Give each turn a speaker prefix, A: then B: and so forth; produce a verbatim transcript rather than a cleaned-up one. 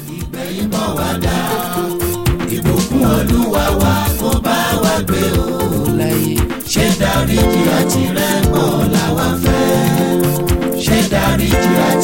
A: ìgbẹ̀yìn bọ̀ wá dá ìbùkún olúwa wa kó bá wa gbé o láyé ṣé dáríjì àti rẹ́pọ̀ làwa fẹ́ ṣé dáríjì àti